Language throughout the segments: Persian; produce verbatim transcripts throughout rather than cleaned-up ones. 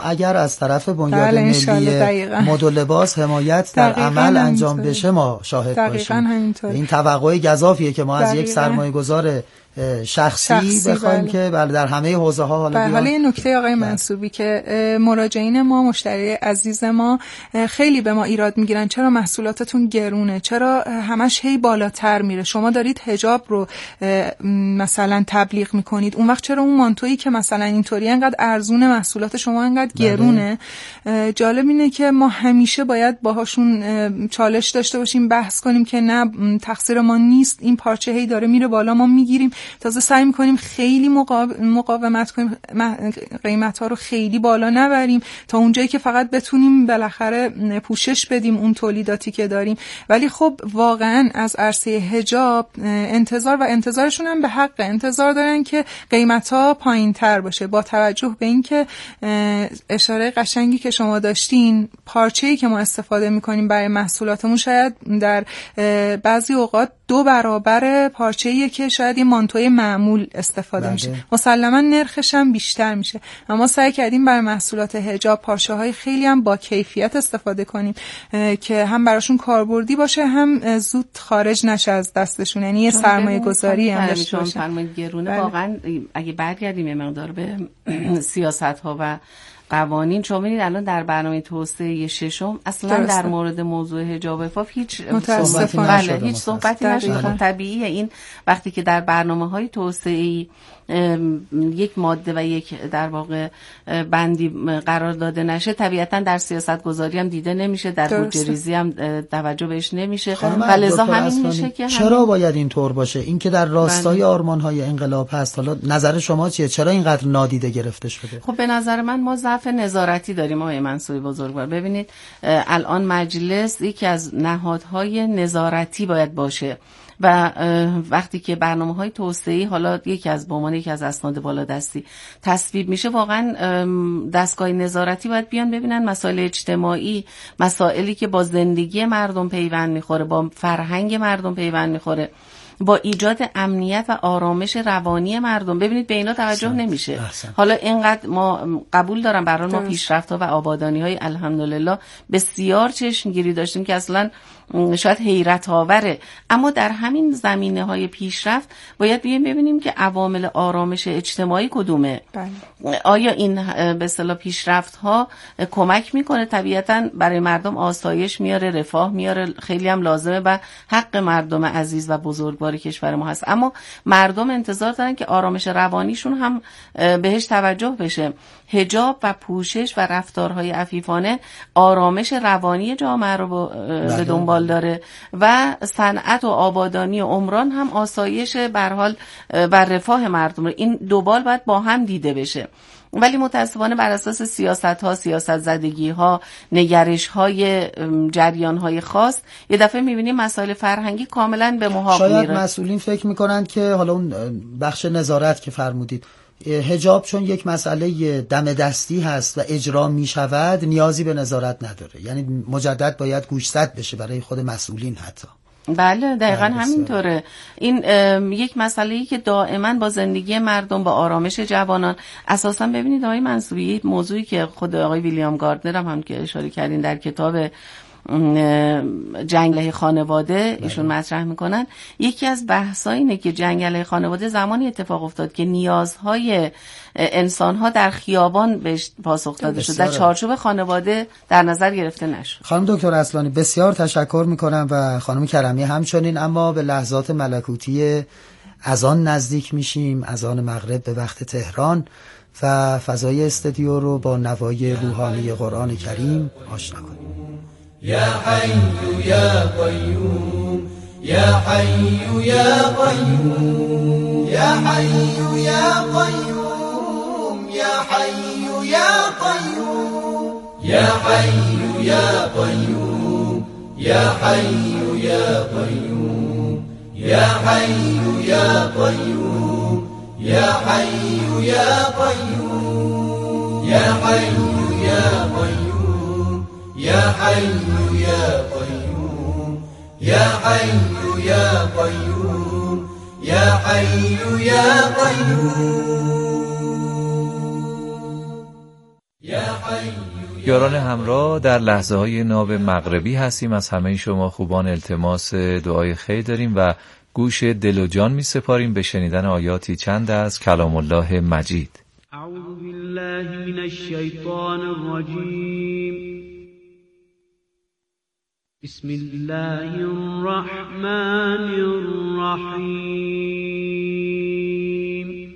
اگر از طرف بنیاد ملی مد و لباس حمایت در عمل انجام بشه ما شاهد باشیم. این توقع گزافیه که ما از یک سرمایه‌گذار شخصی, شخصی بخوایم بله. که بله در همه حوزه ها حالا حالا این نکته آقای بله. منصوبی که مراجعین ما، مشتری عزیز ما خیلی به ما ایراد میگیرن چرا محصولاتتون گرونه، چرا همش هی بالاتر میره، شما دارید حجاب رو مثلا تبلیغ میکنید اون وقت چرا اون مانتویی که مثلا اینطوری انقدر ارزونه محصولات شما انقدر گرونه. بله. جالب اینه که ما همیشه باید باهاشون چالش داشته باشیم، بحث کنیم که نه تقصیر ما نیست، این پارچه هی داره میره بالا، ما میگیریم، تازه سعی میکنیم خیلی مقاومت کنیم، قیمت ها رو خیلی بالا نبریم تا اونجایی که فقط بتونیم بالاخره پوشش بدیم اون تولیداتی که داریم. ولی خب واقعا از عرصه حجاب انتظار و انتظارشون هم به حق انتظار دارن که قیمت ها پایین تر باشه، با توجه به این که اشاره قشنگی که شما داشتین، پارچه‌ای که ما استفاده میکنیم برای محصولاتمون شاید در بعضی اوقات دو برابر پارچه‌ایه که شاید یه مانتوی معمول استفاده بله. میشه، مسلما نرخش هم بیشتر میشه. اما سعی کردیم برای محصولات حجاب پارچه‌های خیلی هم با کیفیت استفاده کنیم که هم براشون کاربردی باشه، هم زود خارج نشه از دستشون، یعنی یه سرمایه‌گذاری هم داشته باشه. فرمایید گرونه بله. واقعا اگه برگردیم یه مقدار به سیاست‌ها و قوانین، شما ببینید الان در برنامه توسعه ششم اصلا درسته. در مورد موضوع حجاب عفاف هیچ صحبتی نشده، هیچ صحبتی نشده. خب طبیعیه این وقتی که در برنامه‌های توسعه‌ای یک ماده و یک در واقع بندی قرار داده نشه، طبیعتا در سیاست گذاری هم دیده نمیشه، در بودجه ریزی هم توجه بهش نمیشه و لذا همین میشه که چرا همین... باید اینطور باشه؟ این که در راستای آرمان‌های انقلاب هست. حالا نظر شما چیه؟ چرا اینقدر نادیده گرفته شده؟ خب به نظر من ما ضعف نظارتی داریم آقای منصوری بزرگوار. ببینید الان مجلس یکی از نهادهای نظارتی باید باشه و وقتی که برنامه‌های توسعه‌ای حالا یکی از به عنوان یکی از اسناد بالادستی تصویب میشه، واقعا دستگاه نظارتی باید بیان ببینن مسائل اجتماعی، مسائلی که با زندگی مردم پیوند میخوره، با فرهنگ مردم پیوند میخوره، با ایجاد امنیت و آرامش روانی مردم. ببینید به اینا توجه احسن. نمیشه احسن. حالا اینقدر ما قبول دارم برای ما پیشرفت‌ها و آبادانی‌های الحمدلله بسیار چشمگیری داشتیم که اصلا شاید حیرت آوره، اما در همین زمینه‌های پیشرفت باید بیایم ببینیم که عوامل آرامش اجتماعی کدومه. بله. آیا این به اصطلاح پیشرفت‌ها کمک میکنه؟ طبیعتاً برای مردم آسایش میاره، رفاه میاره، خیلی هم لازمه و حق مردم عزیز و بزرگوار کشور ما هست، اما مردم انتظار دارن که آرامش روانیشون هم بهش توجه بشه. حجاب و پوشش و رفتارهای عفیفانه آرامش روانی جامعه رو به دنبال داره و صنعت و آبادانی و عمران هم آسایش به هر حال و رفاه مردم رو. این دو بال باید با هم دیده بشه. ولی متاسفانه بر اساس سیاست‌ها، سیاست زدگی‌ها، نگرش‌های جریان‌های خاص یه دفعه می‌بینیم مسائل فرهنگی کاملاً به محاق میره. شاید مسئولین فکر می‌کنن که حالا اون بخش نظارت که فرمودید، حجاب چون یک مسئله دم دستی هست و اجرا می شود نیازی به نظارت نداره، یعنی مجدد باید گوشزد بشه برای خود مسئولین حتی. بله دقیقاً همینطوره. این یک مسئله‌ای که دائما با زندگی مردم، با آرامش جوانان، اساساً ببینید آقای منصوری، موضوعی که خود آقای ویلیام گاردنر هم, هم که اشاره کردین در کتاب جنگ علیه خانواده ایشون مطرح میکنن، یکی از بحث‌ها اینه که جنگ علیه خانواده زمانی اتفاق افتاد که نیازهای انسان‌ها در خیابان بهش پاسخ داده شد، در چارچوب خانواده در نظر گرفته نشد. خانم دکتر اصلانی بسیار تشکر میکنم و خانم کرمی همچنین. اما به لحظات ملکوتی اذان نزدیک میشیم، اذان مغرب به وقت تهران، و فضای استودیو رو با نوای روحانی قرآن کریم آشنا کنیم. یا حی یا قیوم یا حی یا قیوم یا حی یا قیوم یا حی یا قیوم یا حی یا قیوم یا حی یا قیوم یا حی یا قیوم یا حی یا قیوم یا حی یا قیوم یا حی یا قیوم یا حی یا قیوم یا حی یا قیوم یا یاران همراه، در لحظه های ناب مغربی هستیم. از همه شما خوبان التماس دعای خیر داریم و گوش دل و جان می سپاریم به شنیدن آیاتی چند از کلام الله مجید. اعوذ بالله من الشیطان الرجیم. بسم الله الرحمن الرحیم.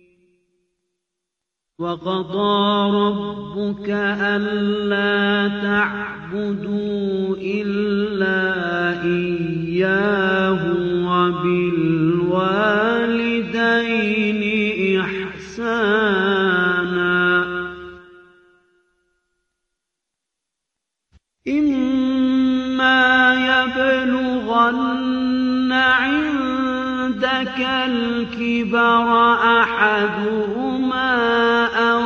وقضى ربك ألا تعبدوا إلا إياه وبالوالدين إحسانا إما يبلغن عندك الكبر أحدهما أو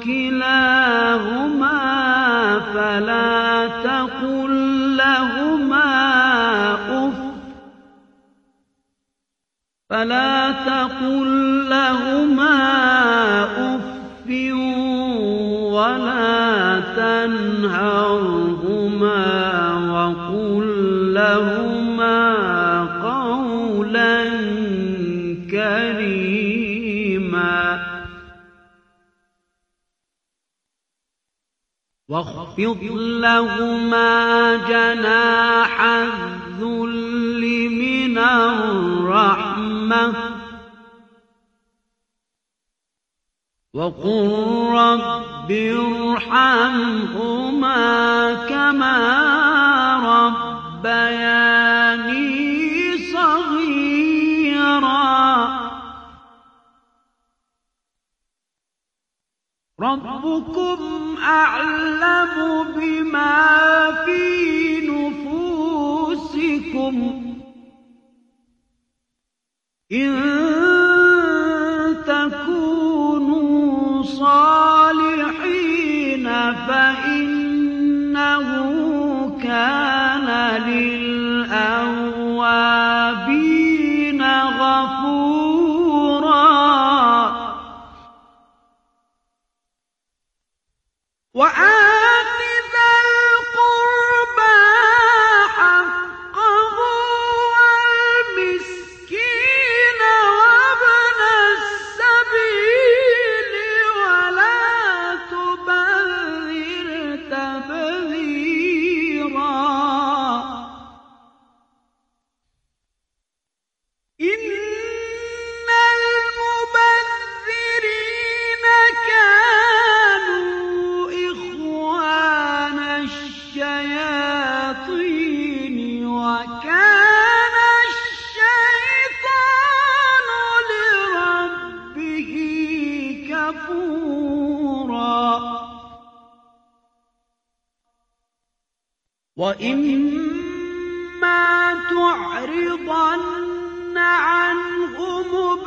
كلاهما فلا تقل لهما أف فلا تقل لهما أف ولا تنهرهما وقل لهما قولا كريما واخفض لهما جناح الذل من الرحمة وقل رب ارحمهما كما ربياني صغيرا ربكم أعلم بما في نفوسكم إن تكونوا صالحين فإنه كان للأوابين غفورا وآت ذا القربى حقه والمسكين وابن السبيل ولا تبذر تبذيرا إن المبذرين كانوا إخوان الشياطين وكان الشيطان لربه كفورا وإما تعرضن عنهم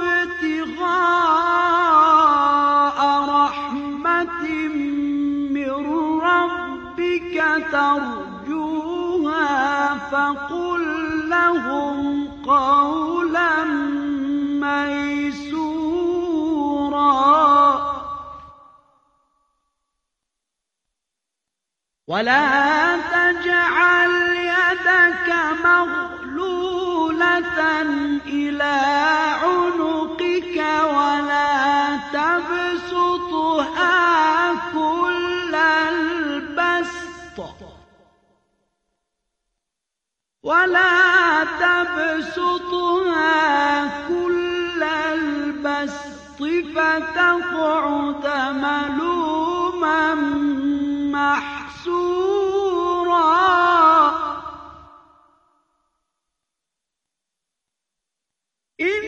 ابتغاء رحمة من ربك ترجوها فقل لهم قولا ميسورا ولا تجعل يدك مغلولة إلى عنقك ولا تبسطها كل البسط ولا تبسطها كل البسط فتقعد ملوما محسورا إن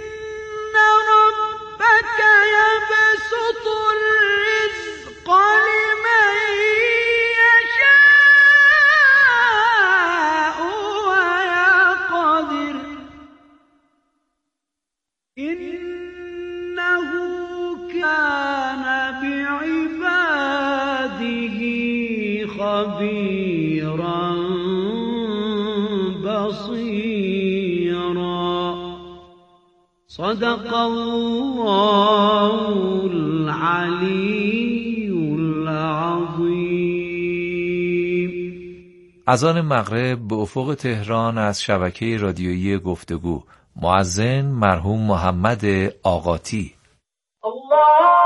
ربك يبسط الرزق لمن يشاء ويقدر إنه كان بعباده خبيرا بصيرا صدق الله العلي العظيم. اذان مغرب به افق تهران از شبکه رادیویی گفتگو. مؤذن مرحوم محمد آقاتی. الله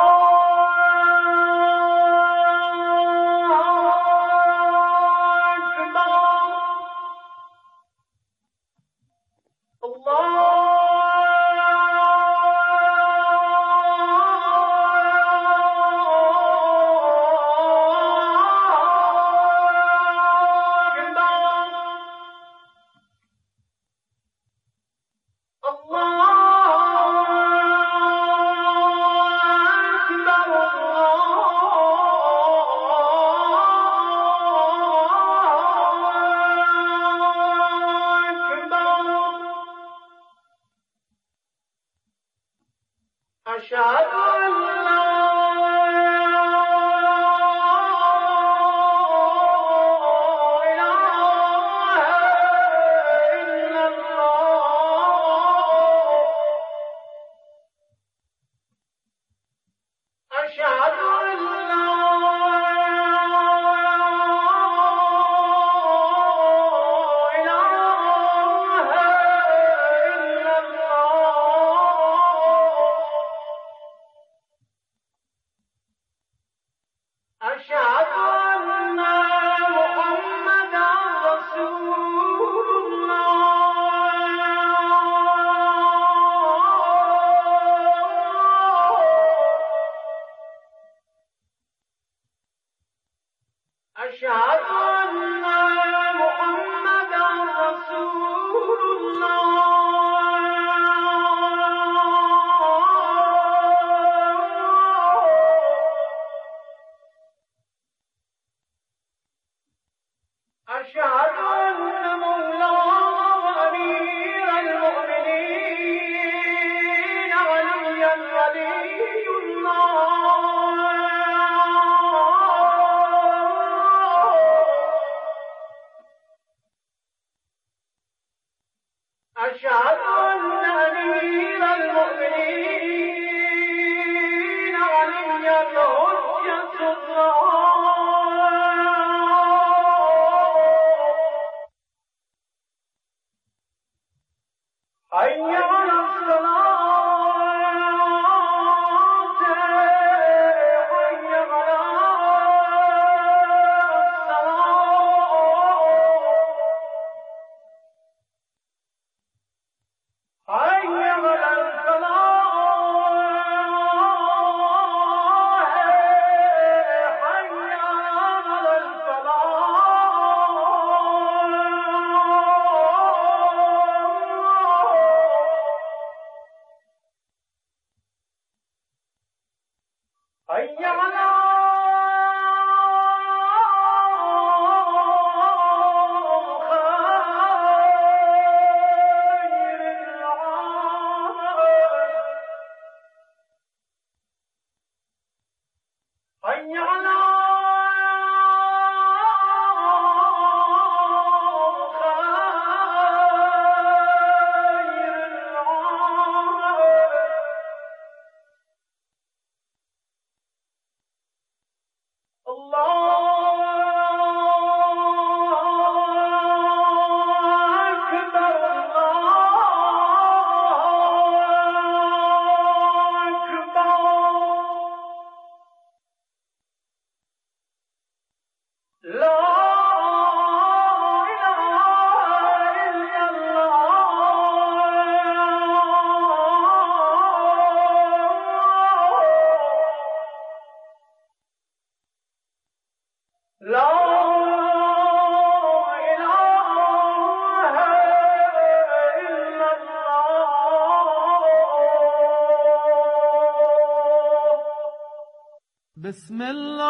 بسم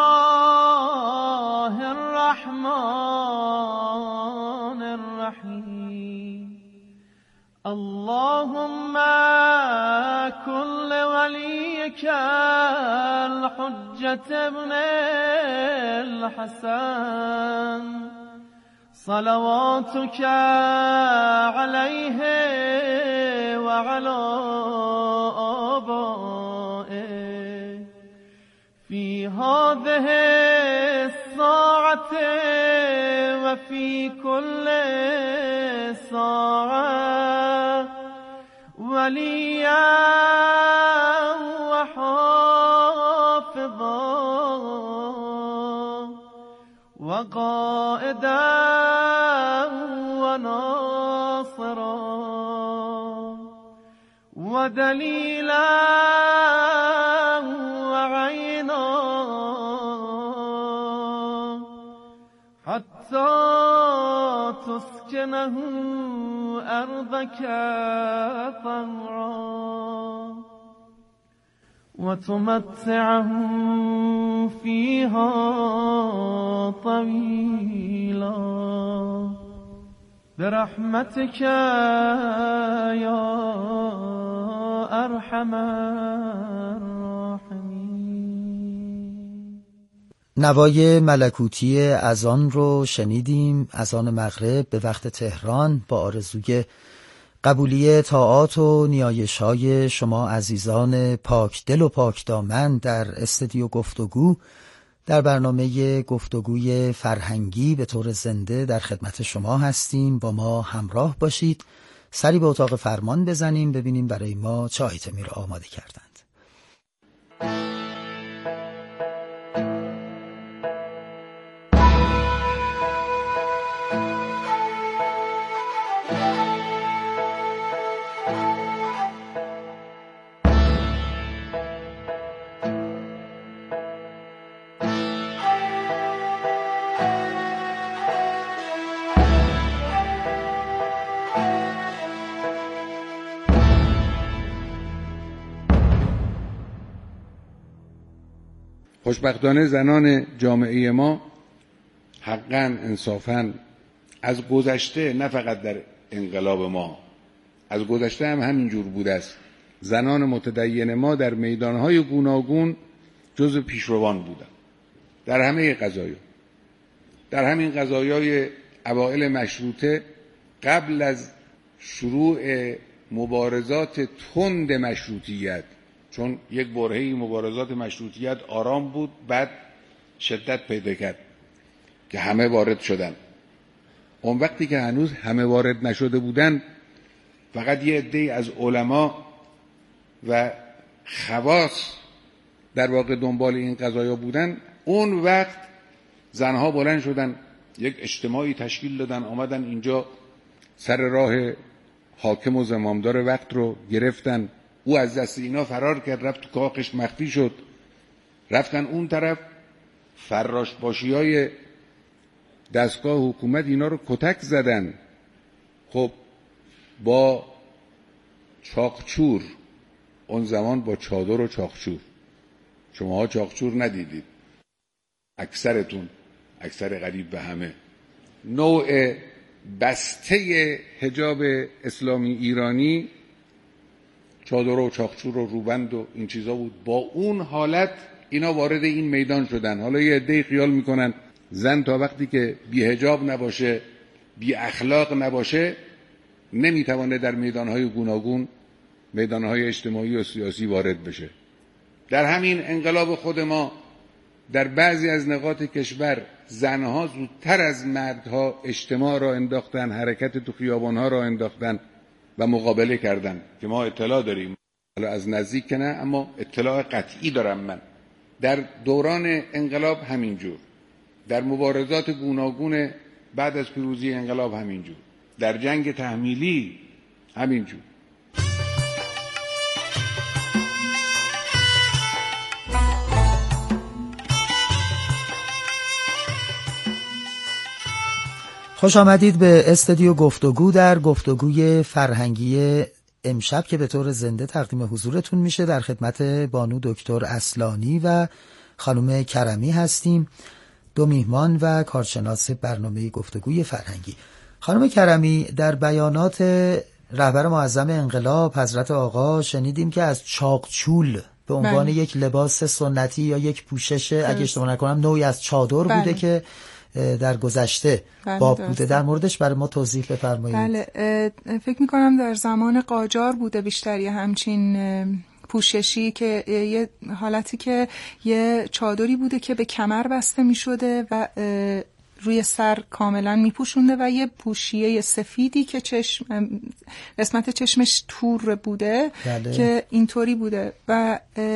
الله الرحمن الرحیم اللهم كل وليك الحجة ابن الحسن صلواتك عليه وعلى آبائه في هذه الساعة وفي كل ساعة وليا وحافظا وقائدا وناصرا ودليلا وعينا حتى تسكنه أرضك طوعا وتمتعه فيها طويلا برحمتك يا أرحم الراحمين. نوای ملکوتی اذان رو شنیدیم، اذان مغرب به وقت تهران، با آرزوی قبولی طاعات و نیایش‌های شما عزیزان پاک دل و پاک دامن در استودیو گفتگو در برنامه گفتگوی فرهنگی به طور زنده در خدمت شما هستیم. با ما همراه باشید. سری به اتاق فرمان بزنیم ببینیم برای ما چه آیتمی رو آماده کردند. خوشبختانه زنان جامعه ما حقاً انصافاً از گذشته، نه فقط در انقلاب ما، از گذشته هم همینجور بوده است، زنان متدین ما در میدانهای گوناگون جزو پیشروان بودند در همه قضایا. در همین قضایای اوائل مشروطه، قبل از شروع مبارزات تند مشروطیت، چون یک برهه‌ای مبارزات مشروطیت آرام بود، بعد شدت پیدا کرد که همه وارد شدن. اون وقتی که هنوز همه وارد نشده بودن، فقط یه عده‌ای از علما و خواص در واقع دنبال این قضایا بودن، اون وقت زنها بلند شدن، یک اجتماعی تشکیل دادن، آمدن اینجا سر راه حاکم و زمامدار وقت رو گرفتن. او از دست اینا فرار کرد، رفت تو کاخش مخفی شد. رفتن اون طرف، فراش باشی های دستگاه حکومت اینا رو کتک زدن. خب با چاقچور، اون زمان با چادر و چاقچور، شماها چاقچور ندیدید اکثرتون، اکثر قریب به همه، نوع بسته حجاب اسلامی ایرانی چادر و چاقچور و روبند و این چیزا بود. با اون حالت اینا وارد این میدان شدن. حالا یه عده‌ای خیال میکنن زن تا وقتی که بی حجاب نباشه، بی اخلاق نباشه، نمیتونه در میدانهای گوناگون، میدانهای اجتماعی و سیاسی وارد بشه. در همین انقلاب خود ما در بعضی از نقاط کشور زنها زودتر از مردها اجتماع را انداختن، حرکت تو خیابانها را انداختن و مقابله کردن که ما اطلاع داریم. حالا از نزدیک که نه، اما اطلاع قطعی دارم من. در دوران انقلاب همینجور، در مبارزات گوناگون بعد از پیروزی انقلاب همینجور، در جنگ تحمیلی همینجور. خوش آمدید به استودیو گفتگو در گفتگوی فرهنگی امشب که به طور زنده تقدیم حضورتون میشه. در خدمت بانو دکتر اصلانی و خانم کرمی هستیم، دو میهمان و کارشناس برنامه گفتگوی فرهنگی. خانم کرمی، در بیانات رهبر معظم انقلاب حضرت آقا شنیدیم که از چاقچول به عنوان بله. یک لباس سنتی یا یک پوشش، اگه اشتباه نکنم نوعی از چادر بله. بوده که در گذشته بله باب درسته. بوده. در موردش برای ما توضیح بفرمایید. بله، فکر میکنم در زمان قاجار بوده بیشتری همچین پوششی، که یه حالتی که یه چادری بوده که به کمر بسته میشده و روی سر کاملا میپوشونده و یه پوشیه سفیدی که چشم قسمت چشمش تور بوده بله. که اینطوری بوده و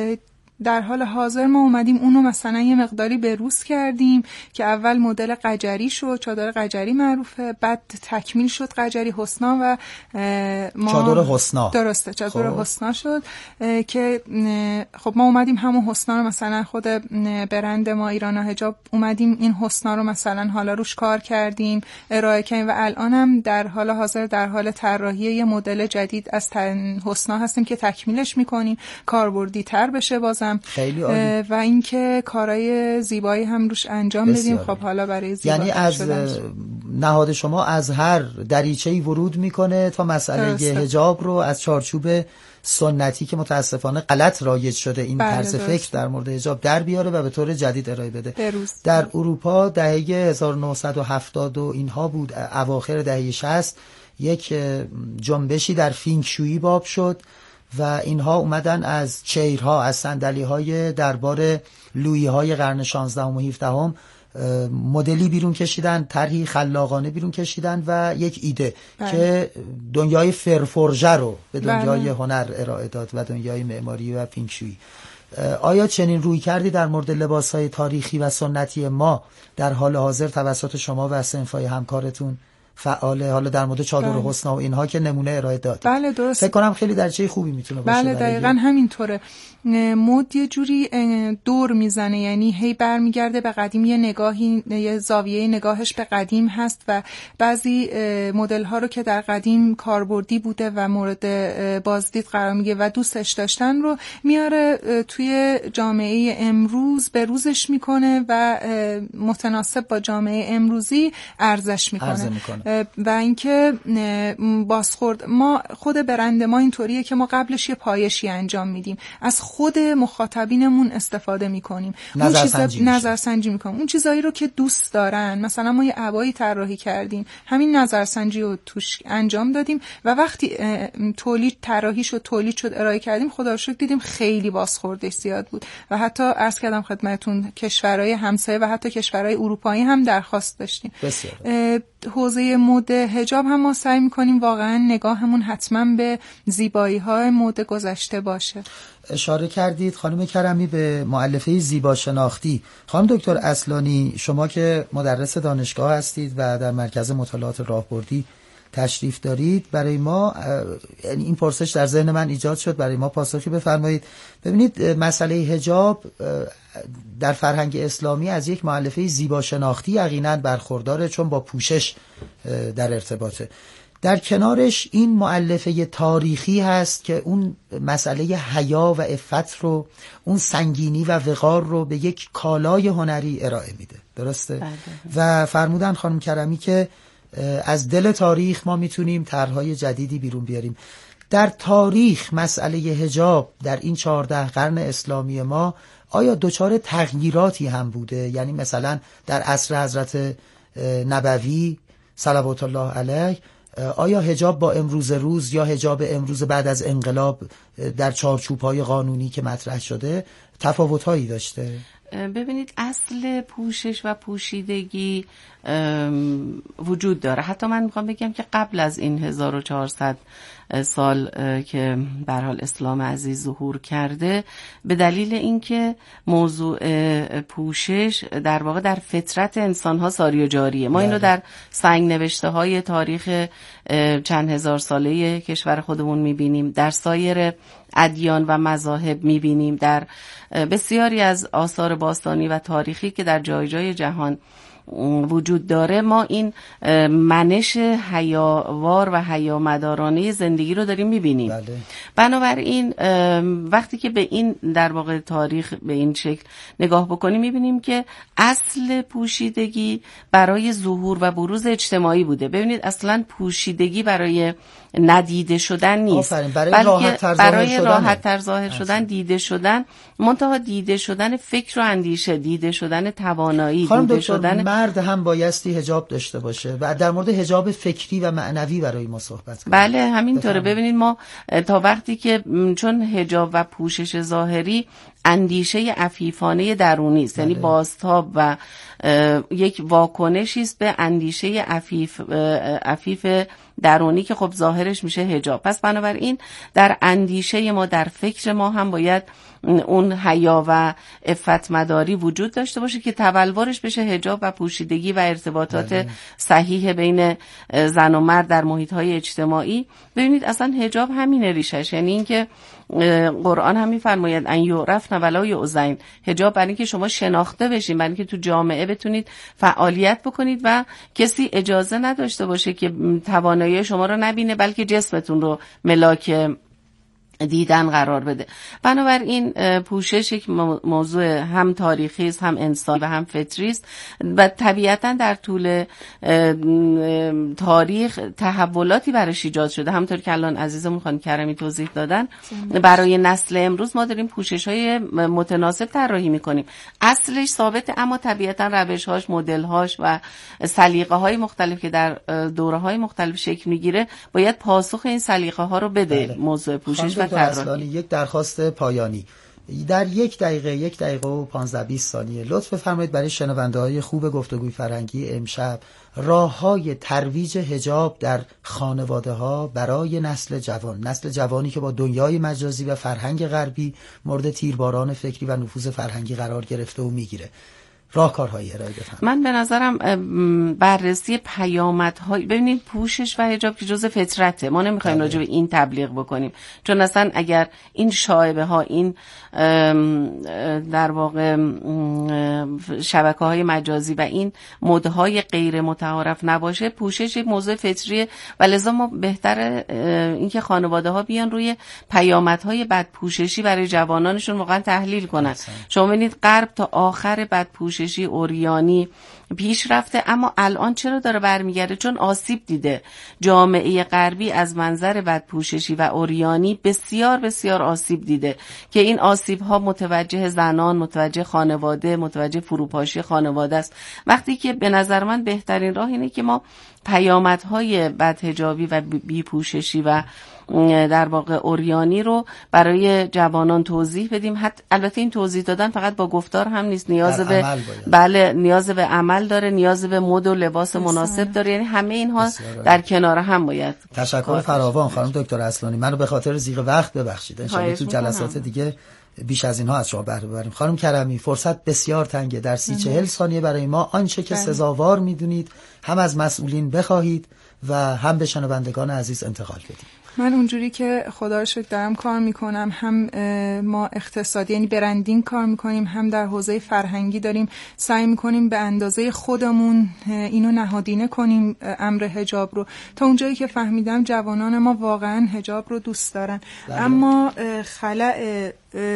در حال حاضر ما اومدیم اونو مثلا یه مقداری بروز کردیم که اول مدل قجری شد، چادر قجری معروفه، بعد تکمیل شد قجری حسنا و ما چادر حسنا درسته چادر حسنا شد که خب ما اومدیم همون حسنا رو مثلا خود برند ما ایرانا حجاب اومدیم این حسنا رو مثلا حالا روش کار کردیم ارائه کردیم و الان هم در حال حاضر در حال طراحی یه مدل جدید از حسنا هستیم که تکمیلش میکنیم کاربردی تر بشه بازم خیلی عالی. و اینکه کارهای زیبایی هم روش انجام بدیم. خب حالا برای زیبایی یعنی از نهاد شما از هر دریچه‌ای ورود میکنه تا مسئله حجاب رو از چارچوب سنتی که متاسفانه غلط رایج شده این طرز فکر در مورد حجاب در بیاره و به طور جدید ارائه بده. بروز. در اروپا دهه هزار و نهصد و هفتاد و اینها بود، اواخر دهه شصت یک جنبشی در فینگشویی باب شد و اینها اومدن از چیرها، از صندلی‌های دربار لویی‌های قرن شانزدهم و هفدهم مدلی بیرون کشیدن، طرحی خلاقانه بیرون کشیدن و یک ایده بله. که دنیای فرفورژه رو به دنیای بله. هنر ارائه داد و دنیای معماری و فینگشویی. آیا چنین روی کردی در مورد لباس‌های تاریخی و سنتی ما در حال حاضر توسط شما و صنف‌های همکارتون فعاله؟ حالا در مورد چادر بله. حسنا و اینها که نمونه ارائه داد. بله درست. فکر کنم خیلی درجه خوبی میتونه باشه. بله دقیقاً همینطوره. مد یه جوری دور میزنه، یعنی هی برمیگرده به قدیم، یه نگاهی، یه زاویه نگاهش به قدیم هست و بعضی مدل ها رو که در قدیم کاربردی بوده و مورد بازدید قرار میگه و دوستش داشتن رو میاره توی جامعه امروز به روزش میکنه و متناسب با جامعه امروزی ارزش میکنه. و اینکه بازخورد ما خود برند ما اینطوریه که ما قبلش یه پایشی انجام میدیم، از خود مخاطبینمون استفاده میکنیم، نظرسنجی نظرسنجی میکنیم اون چیزایی رو که دوست دارن. مثلا ما یه عبایی طراحی کردیم، همین نظرسنجی رو توش انجام دادیم و وقتی تولید طراحی شد تولید شد ارائه کردیم، خدا رو شکر دیدیم خیلی بازخوردش زیاد بود و حتی عرض کردم خدمتتون کشورهای همسایه و حتی کشورهای اروپایی هم درخواست داشتیم. حوزه مد حجاب هم ما سعی میکنیم واقعا نگاهمون حتما به زیبایی های مد گذشته باشه. اشاره کردید خانم کرمی به مؤلفه زیبا شناختی. خانم دکتر اصلانی، شما که مدرس دانشگاه هستید و در مرکز مطالعات راهبردی تشریف دارید، برای ما یعنی این پرسش در ذهن من ایجاد شد، برای ما پاسخی بفرمایید. ببینید مسئله حجاب در فرهنگ اسلامی از یک مؤلفه زیبا شناختی یقینا برخورداره، چون با پوشش در ارتباطه. در کنارش این مؤلفه تاریخی هست که اون مسئله حیا و عفت رو، اون سنگینی و وقار رو به یک کالای هنری ارائه میده. درسته؟ بله. و فرمودن خانم کرمی که از دل تاریخ ما میتونیم طرح‌های جدیدی بیرون بیاریم. در تاریخ مسئله حجاب در این چهارده قرن اسلامی ما آیا دچار تغییراتی هم بوده؟ یعنی مثلا در عصر حضرت نبوی صلوات الله علیه آیا حجاب با امروز روز یا حجاب امروز بعد از انقلاب در چارچوب‌های قانونی که مطرح شده تفاوت‌هایی داشته؟ ببینید اصل پوشش و پوشیدگی وجود داره. حتی من میخوام بگم که قبل از این هزار و چهارصد سال که به هر حال اسلام عزیز ظهور کرده، به دلیل اینکه موضوع پوشش در واقع در فطرت انسان‌ها ساری و جاریه. ما اینو در سنگ نوشته های تاریخ چند هزار ساله کشور خودمون میبینیم، در سایر ادیان و مذاهب میبینیم، در بسیاری از آثار باستانی و تاریخی که در جای جای جهان وجود داره. ما این منش حیاوار و حیامدارانه زندگی رو داریم میبینیم. بله. بنابراین وقتی که به این در واقع تاریخ به این شکل نگاه بکنیم میبینیم که اصل پوشیدگی برای ظهور و بروز اجتماعی بوده. ببینید اصلا پوشیدگی برای ندیده شدن نیست، برای راحت تر برای راحت تر ظاهر شدن، دیده شدن، منتها دیده شدن فکر و اندیشه، دیده شدن توانایی، دیده شدن. مرد هم بایستی حجاب داشته باشه و در مورد حجاب فکری و معنوی برای ما صحبت کنیم. بله همینطوره. ببینید ما تا وقتی که چون حجاب و پوشش ظاهری اندیشه عفیفانه درونی است، یعنی بازتاب و یک واکنشی است به اندیشه عفیف عفیف درونی که خب ظاهرش میشه حجاب. پس بنابراین در اندیشه ما، در فکر ما هم باید اون حیا و عفت مداری وجود داشته باشه که تبلورش بشه حجاب و پوشیدگی و ارتباطات بله. صحیح بین زن و مرد در محیط‌های اجتماعی. ببینید اصلا حجاب همینه ریشش، یعنی اینکه قرآن هم می‌فرماید ان یعرفن ولا یؤذین، حجاب برای اینکه شما شناخته بشین، برای اینکه تو جامعه بتونید فعالیت بکنید و کسی اجازه نداشته باشه که توانایی شما رو نبینه، بلکه جسمتون رو ملاک دیدن قرار بده. بنابراین پوشش یک موضوع هم تاریخی است، هم انسانی و هم فطری است و طبیعتا در طول تاریخ تحولاتی برش ایجاد شده. همونطور که الان عزیزمون خانم کرمی توضیح دادن، برای نسل امروز ما داریم پوشش‌های متناسب طراحی می‌کنیم. اصلش ثابته، اما طبیعتا روش‌هاش، مدل‌هاش و سلیقه‌های مختلف که در دوره‌های مختلف شکل می‌گیره باید پاسخ این سلیقه‌ها رو بده. بله. موضوع پوشش و اصلانی یک درخواست پایانی در یک دقیقه یک دقیقه و پانزده بیست ثانیه لطف بفرمایید برای شنونده های خوب گفتگوی فرهنگی امشب راه‌های ترویج حجاب در خانواده ها برای نسل جوان، نسل جوانی که با دنیای مجازی و فرهنگ غربی مورد تیرباران فکری و نفوذ فرهنگی قرار گرفته و میگیره، راهکارهایی ارائه بفرمایید. من به نظرم بررسی پیامدهای، ببینید پوشش و حجاب که جزء فطرته، ما نمیخوایم راجع به این تبلیغ بکنیم، چون اصلا اگر این شایبه ها، این در واقع شبکه‌های مجازی و این مدهای غیر متعارف نباشه، پوشش یک موضوع فطریه و لذا ما بهتره اینکه خانواده ها بیان روی پیامدهای بد پوششی برای جوانانشون واقعا تحلیل کنن. شما ببینید غرب تا آخر بد پوششی اوریانی پیش رفته، اما الان چرا داره برمیگرده؟ چون آسیب دیده. جامعه غربی از منظر بدپوششی و اوریانی بسیار بسیار آسیب دیده که این آسیب ها متوجه زنان، متوجه خانواده، متوجه فروپاشی خانواده است. وقتی که به نظر من بهترین راه اینه که ما پیامدهای بدحجابی و بیپوششی و در واقع اوریانی رو برای جوانان توضیح بدیم. حتی البته این توضیح دادن فقط با گفتار هم نیست، نیاز به بله نیاز به عمل داره، نیاز به مد و لباس مناسب داره، یعنی همه اینها در کنار هم باید. تشکر فراوان خانم دکتر اصلانی. منو به خاطر ضیق وقت ببخشید، ان شاءالله تو جلسات دیگه بیش از اینها از شما بهره ببریم. خانم کرمی فرصت بسیار تنگه، در سی چهل ثانیه برای ما آنچه که سزاوار میدونید هم از مسئولین بخواهید و هم به شنوندگان عزیز انتقال بدید. من اونجوری که خدا رو شکر دارم کار میکنم، هم ما اقتصادی یعنی برندینگ کار میکنیم، هم در حوزه فرهنگی داریم سعی میکنیم به اندازه خودمون اینو نهادینه کنیم امر حجاب رو. تا اونجایی که فهمیدم جوانان ما واقعا حجاب رو دوست دارن، بله. اما خلأ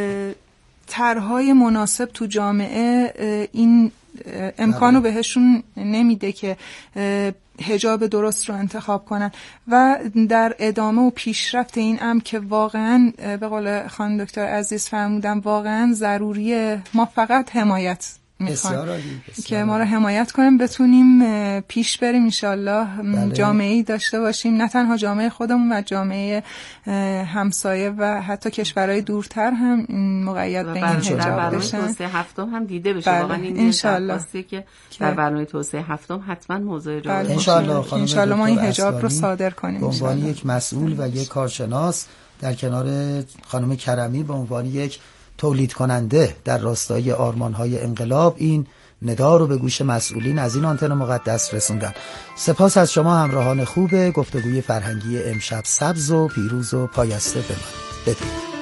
طرح‌های مناسب تو جامعه این امکانو بهشون نمیده که حجاب درست رو انتخاب کنن و در ادامه و پیشرفت این امر که واقعا به قول خانم دکتر عزیز فرمودن واقعا ضروریه، ما فقط حمایت میخوایم که ما رو حمایت کنیم، بتونیم پیش بریم انشالله، جامعه‌ای داشته باشیم، نه تنها جامعه خودمون و جامعه همسایه و حتی کشورهای دورتر هم مقید به این حجاب بشن. در برنامه توسعه هفتم هم دیده بشه. واقعا این انشالله که در برنامه توسعه هفتم حتما موضوع جا انشالله انشالله ما این حجاب رو صادر کنیم به عنوان یک مسئول و یک کارشناس در کنار خانم کرمی به عنوان یک تولید کننده در راستای آرمان‌های انقلاب این ندا رو به گوش مسئولین از این آنتن مقدس رسوندن. سپاس از شما همراهان خوب گفتگوی فرهنگی امشب. سبز و پیروز و پایسته بمانید. بدرود.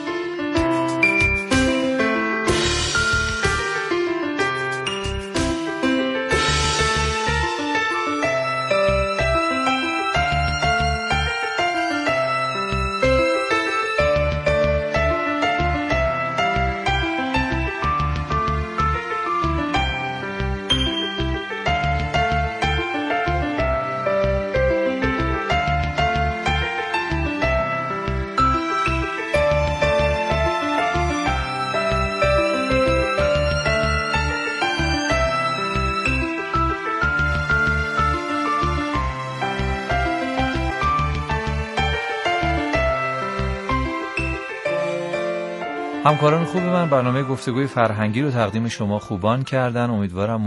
همکاران خوب من برنامه گفتگوی فرهنگی رو تقدیم شما خوبان کردن. امیدوارم